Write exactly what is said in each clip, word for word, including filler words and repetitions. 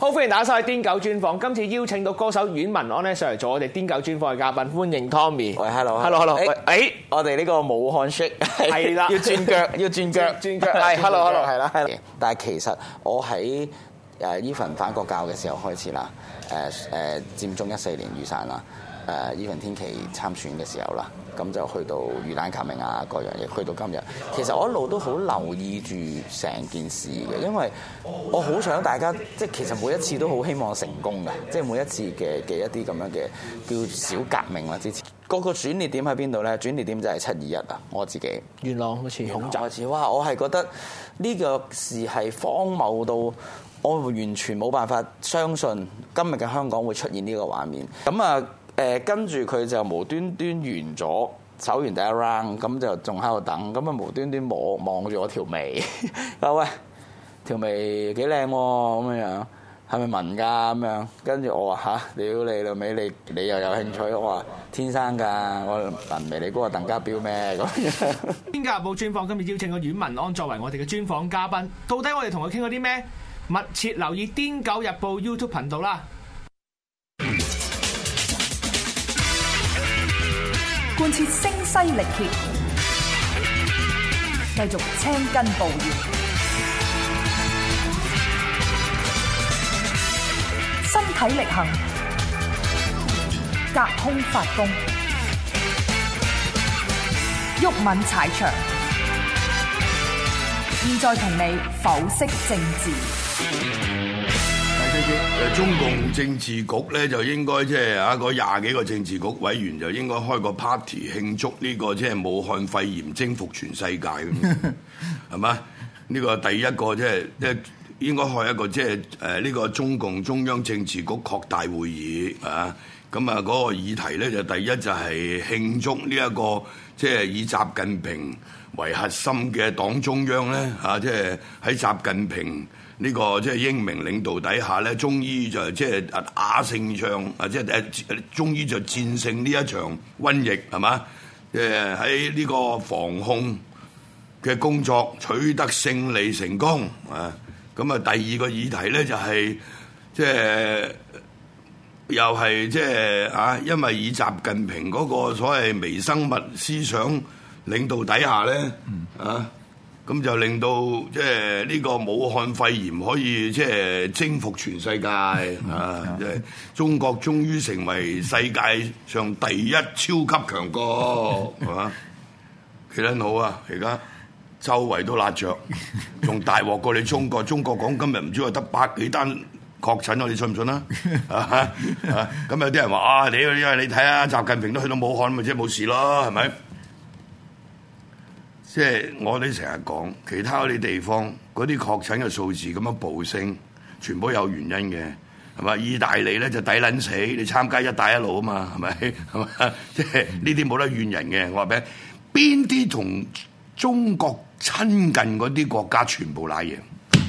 好，歡迎大家收睇《癲狗專訪》。今次邀請到歌手阮文安咧上嚟做我哋《癲狗專訪》嘅嘉賓，歡迎 Tommy。 喂 ，hello，hello，hello。 誒， 誒， 我哋呢個武漢 shake 係啦， 要轉腳，要轉腳， 轉腳。係，hello，hello，係啦，係啦。 但係其實我喺誒 even 反國教嘅時候開始啦，誒誒佔中一四年雨傘啦，誒 even 天琦參選嘅時候啦。咁就去到魚蛋革命啊，各樣嘢去到今日，其實我一路都好留意住成件事嘅，因為我好想大家即係其實每一次都好希望成功嘅，即係每一次嘅嘅一啲咁樣嘅叫小革命啦。之前嗰個轉捩點喺邊度咧？轉捩點就係七二一啊！我自己元朗好似恐襲開始，哇！我係覺得呢個事係荒謬到我完全冇辦法相信今日嘅香港會出現呢個畫面。咁啊〜誒跟住佢就無端端完咗，走完第一 round，咁就仲喺度等，咁啊無端端摸望住我條眉，話喂條眉幾靚喎，咁樣係咪紋㗎咁樣？跟住我話吓，屌你老味，你你又有興趣？我話天生㗎，我紋眉你估我鄧家彪咩咁樣？ 《癲狗日報》專訪今日邀請個阮文安作為我哋嘅專訪嘉賓，到底我哋同佢傾過啲咩？密切留意《癲狗日報》YouTube 頻道啦！ 貫徹聲嘶力竭，繼續青筋暴現，身體力行，隔空發功，毓民踩場。現在同你剖析政治。 誒，中共政治局咧就應該即係啊，嗰廿幾個政治局委員就應該開個 party 慶祝呢個即係武漢肺炎征服全世界咁，係嘛？呢個第一個即係即係應該開一個即係誒呢個中共中央政治局擴大會議啊！咁啊嗰個議題咧就第一就係慶祝呢一個即係以習近平為核心嘅黨中央咧嚇，即係喺習近平呢個即係英明領導底下咧，終於就即係打勝仗啊！即係誒，終於就戰勝呢一場瘟疫係嘛？誒喺呢個防控嘅工作取得勝利成功啊！咁啊，第二個議題咧就係即係又係即係啊，因為以習近平嗰個所謂微生物思想領導底下咧啊。咁就令到即係呢個武漢肺炎可以即係征服全世界啊！即係中國終於成為世界上第一超級強國，係嘛？幾撚好啊！而家周圍都辣着，仲大鑊過你中國。中國講今日唔知話得百幾單確診，你信唔信啊？啊！咁有啲人話啊，你因為你睇下習近平都去到武漢，咪即係冇事咯，係咪？即係我哋成日講，其他嗰啲地方嗰啲確診嘅數字咁樣暴升，全部有原因嘅，係嘛？意大利咧就抵撚死，你參加一帶一路啊嘛，係咪？係嘛？即係呢啲冇得怨人嘅。我話俾你，邊啲同中國親近嗰啲國家全部賴嘢，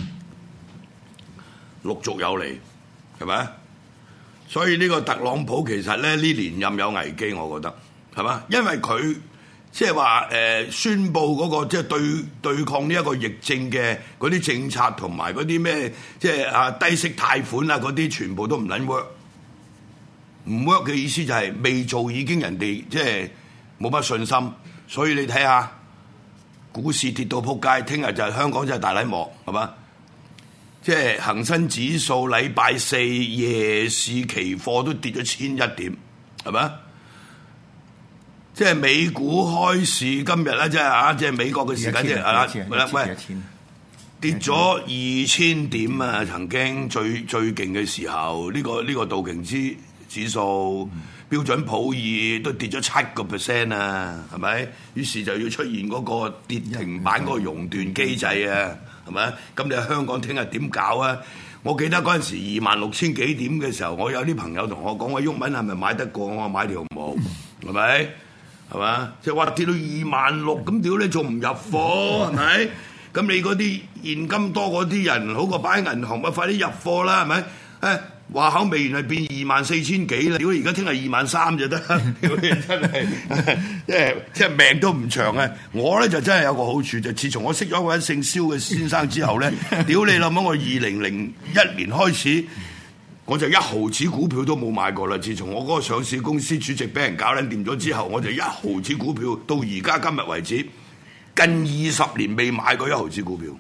陸續有嚟，係咪？所以呢個特朗普其實咧呢連任有危機，我覺得係嘛？因為佢。即係話誒宣佈嗰個即係對對抗呢一個疫症嘅嗰啲政策同埋嗰啲咩即係啊低息貸款啊嗰啲全部都唔撚 work， 唔 work 嘅意思就係未做已經人哋即係冇乜信心，所以你睇下股市跌到撲街，聽日就係香港就係大禮幕係嘛？即係恒生指數禮拜四夜市期貨都跌咗千一點係咪？即係美股開市今日咧，即係啊，即係美國嘅時間即係啊，喂，跌咗二千點啊！曾經最最勁嘅時候，呢個呢個道瓊斯指數、標準普爾都跌咗七個 percent 啊，係咪？於是就要出現嗰個跌停板嗰個熔斷機制啊，係咪？咁你喺香港聽日點搞啊？我記得嗰陣時二萬六千幾點嘅時候，我有啲朋友同我講：喂，毓民係咪買得過？我話買條毛，係咪？係嘛？即係話跌到二萬六，咁屌你仲唔入貨係咪？咁你嗰啲現金多嗰啲人，好過擺喺銀行，咪快啲入貨啦係咪？誒話口未完係變二萬四千幾啦，屌你而家聽日二萬三就得，屌你真係，即係即係命都唔長啊！我咧就真係有個好處，就自從我識咗一位姓蕭嘅先生之後咧，屌你諗下我二零零一年開始。我就一毫子股票都冇買過啦！自從我嗰個上市公司主席俾人搞撚掂咗之後，我就一毫子股票到而家今日為止，近二十年未買過一毫子股票。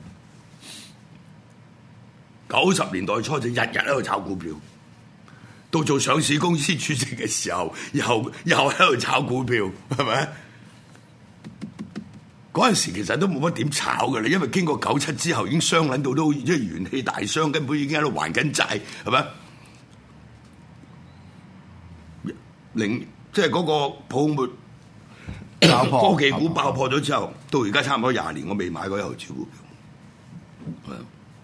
九十年代初就日日喺度炒股票，到做上市公司主席嘅時候，又又喺度炒股票，係咪？嗰陣時其實都冇乜點炒嘅啦，因為經過九七之後已經傷撚到都即係元氣大傷，根本已經喺度還緊債，係咪？零即係嗰個泡沫爆破，科技股爆破咗之後，到而家差唔多廿年，我未買過一毫子股票。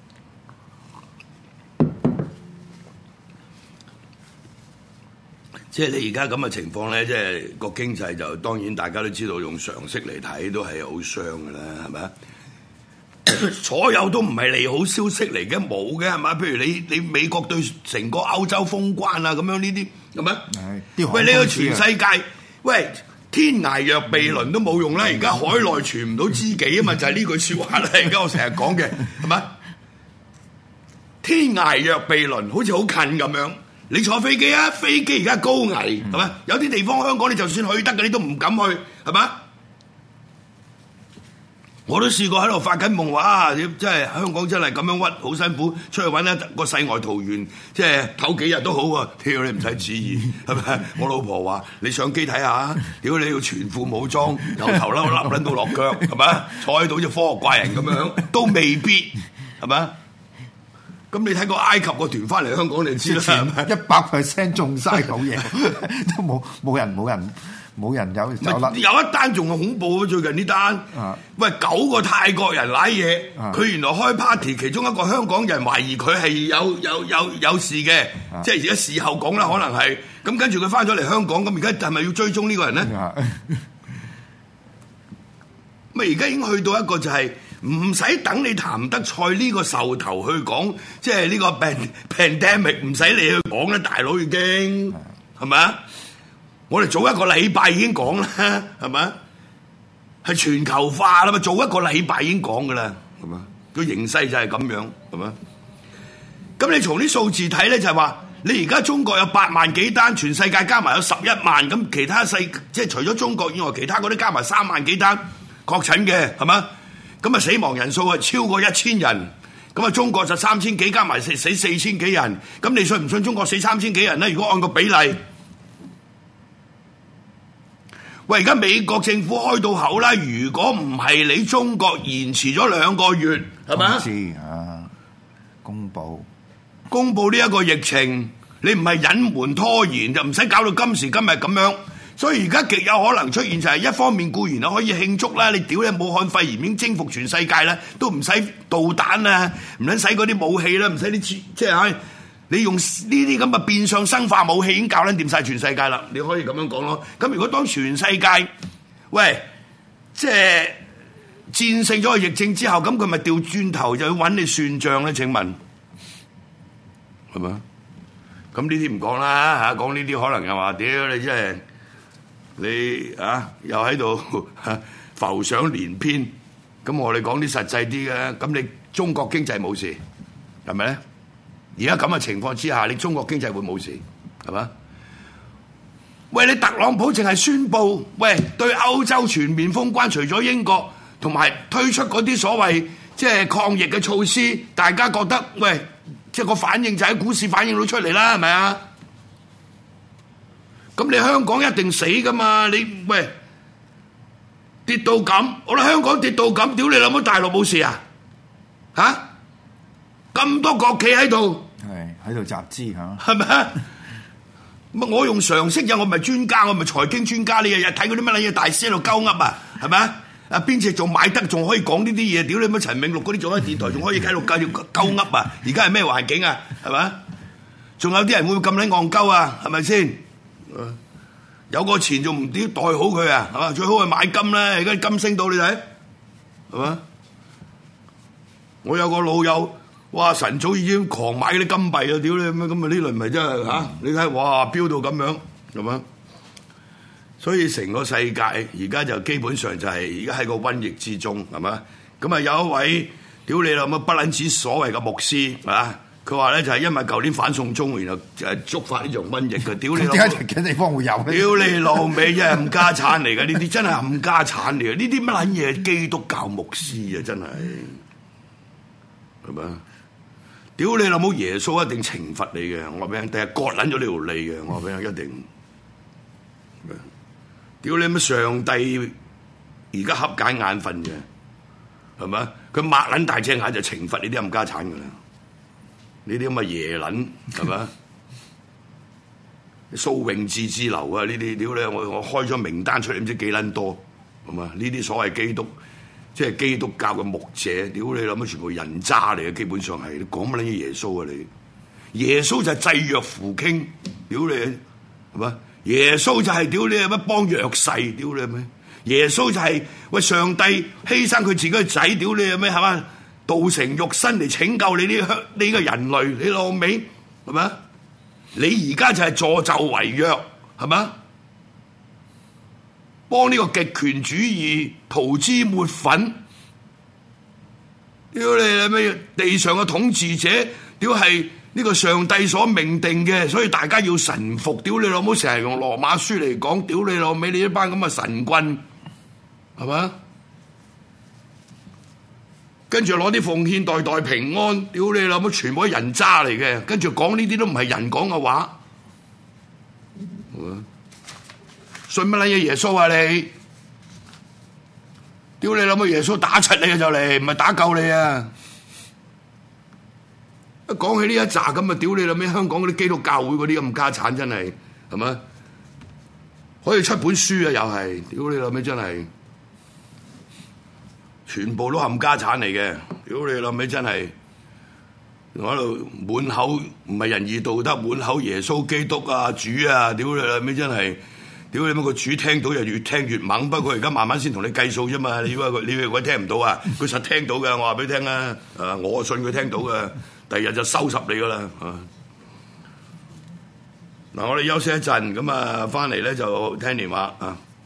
即係你而家咁嘅情況咧，即係個經濟就當然大家都知道，用常識嚟睇都係好傷嘅啦，係咪？所有都唔係利好消息嚟嘅，冇嘅係咪？譬如你你美國對成個歐洲封關啊，咁樣呢啲係咪？喂，呢個全世界，喂，天涯若比鄰都冇用啦！而家海內存唔到知己啊嘛，就係呢句説話啦。而家我成日講嘅係咪？天涯若比鄰，好似好近咁樣。你坐飛機啊，飛機而家高危係咪？有啲地方香港你就算去得嘅，你都唔敢去係咪？我都試過喺度發緊夢話啊！真係香港真係咁樣屈，好辛苦，出去揾一個世外桃源，即係唞幾日都好喎。屌你唔使旨意係咪？我老婆話你上機睇下，屌你要全副武裝，由頭笠笠撚到落腳係咪？坐喺度好似科學怪人咁樣都未必係咪？咁你睇個埃及個團翻嚟香港，你就知啦， 一百 percent 中晒好嘢，都冇冇人冇人冇人有走甩。 有一單仲係恐怖啊！最近呢單，啊、喂九個泰國人瀨嘢，佢、啊、原來開 party，其中一個香港人懷疑佢係有有有有事嘅，啊、即係而家事後講啦，可能係咁跟住佢翻咗嚟香港，咁而家係咪要追蹤呢個人咧？咁而家已經去到一個就係、是。唔使等你譚德賽呢個獸頭去講，即係呢個 pandemic 唔使你去講啦，大佬已經係咪啊？我哋早一個禮拜已經講啦，係咪啊？係全球化啦嘛，早一個禮拜已經講噶啦，係嘛？個形勢就係咁樣，係嘛？咁你從啲數字睇咧，就係話你而家中國有八萬幾單，全世界加埋有十一萬，咁其他世即係除咗中國以外，其他嗰啲加埋三萬幾單確診嘅，係嘛？咁啊死亡人數係超過一千人，咁啊中國就三千幾加埋死死四千幾人，咁你信唔信中國死三千幾人咧？如果按個比例，喂而家美國政府開到口啦，如果唔係你中國延遲咗兩個月，係咪啊？知啊， 公佈公佈呢一個疫情，你唔係隱瞞拖延，就唔使搞到今時今日咁樣。所以而家極有可能出現就係一方面固然可以慶祝啦，你屌你武漢肺炎已經征服全世界啦，都唔使導彈啊，唔撚使嗰啲武器啦，唔使啲即係你用呢啲咁嘅變相生化武器已經搞撚掂晒全世界啦，你可以咁樣講咯。咁如果當全世界喂即係戰勝咗個疫症之後，咁佢咪調轉頭就要揾你算賬咧？請問係咪？咁呢啲唔講啦嚇，講呢啲可能又話屌你真係。你啊又喺度浮想聯翩，咁我哋講啲實際啲嘅，咁你中國經濟冇事係咪咧？而家咁嘅情況之下，你中國經濟會冇事係嘛？喂，你特朗普淨係宣布喂對歐洲全面封關，除咗英國，同埋推出嗰啲所謂即係抗疫嘅措施，大家覺得喂即係個反應就喺股市反映到出嚟啦，係咪啊？咁你香港一定死噶嘛？你喂跌到咁，我哋香港跌到咁，屌你諗到大陸冇事啊？嚇咁多國企喺度， 係喺度集資嚇， 係咪啊？乜我用常識啫，我唔係專家，我唔係財經專家，你日日睇嗰啲乜撚嘢大師喺度鳩噏啊？係咪啊？啊邊隻仲買得仲可以講呢啲嘢？屌你乜陳銘祿嗰啲仲喺電台仲可以喺度繼續鳩噏啊？而家係咩環境啊？係咪啊？仲有啲人會唔會咁撚戇鳩啊？係咪先？有個錢仲唔點袋好佢啊？係嘛？最好係買金啦！而家金升到你睇係嘛？我有個老友哇！神早已經狂買嗰啲金幣啊！屌你咁啊！咁啊呢輪咪真係嚇、啊？你睇哇，飆到咁樣係嘛？所以成個世界而家就基本上就係而家喺個瘟疫之中係嘛？咁啊有一位屌你老母不撚止所謂嘅牧師啊！佢話咧就係因為舊年反送中，然後誒觸發呢種瘟疫嘅。屌你老母！ 點解其他地方會有咧？ 屌你老味，真係冚家產嚟嘅，呢啲真係冚家產嚟嘅，呢啲乜撚嘢基督教牧師啊，真係係嘛？屌你老母！耶穌一定懲罰你嘅，我話俾你聽，第日割撚咗你條脷嘅，我話俾你聽，一定。屌你乜上帝而家瞌緊眼瞓嘅，係咪？佢擘撚大隻眼就懲罰你啲冚家產㗎啦！呢啲咁嘅耶撚係咪？蘇永智之流啊！呢啲屌你，我我開咗名單出嚟，唔知幾撚多係嘛？呢啲所謂基督，即係基督教嘅牧者，屌你諗乜全部人渣嚟嘅，基本上係你講乜撚嘢耶穌啊你？耶穌就係濟弱扶傾，屌你係嘛？耶穌就係屌你乜幫弱勢，屌你係咩？耶穌就係喂上帝犧牲佢自己嘅仔，屌你係咩係嘛？道成肉身嚟拯救你呢個呢個人類，你老味係咪？你而家就係助紂為虐係咪？幫呢個極權主義塗脂抹粉，屌你係咩？地上嘅統治者，屌係呢個上帝所命定嘅，所以大家要臣服。屌你老母，成日用羅馬書嚟講，屌你老味，你一班咁嘅神棍係咪？跟住攞啲奉獻代代平安，屌你老母，全部係人渣嚟嘅。跟住講呢啲都唔係人講嘅話，信乜撚嘢耶穌啊你？屌你老母，耶穌打柒你啊就嚟，唔係打救你啊！一講起呢一紮咁啊，屌你老味，香港嗰啲基督教會嗰啲咁家產真係係咪？可以出本書啊又係，屌你老味真係。全部都冚家產嚟嘅，屌你老味真係，我喺度滿口唔係仁義道德，滿口耶穌基督啊主啊，屌你老味真係，屌你乜個主聽到就越聽越猛，不過而家慢慢先同你計數啫嘛，你以為佢你以為佢聽唔到啊？佢實聽到嘅，我話俾你聽啊，啊我信佢聽到嘅，第二日就收拾你噶啦，啊嗱我哋休息一陣，咁啊翻嚟咧就聽電話啊。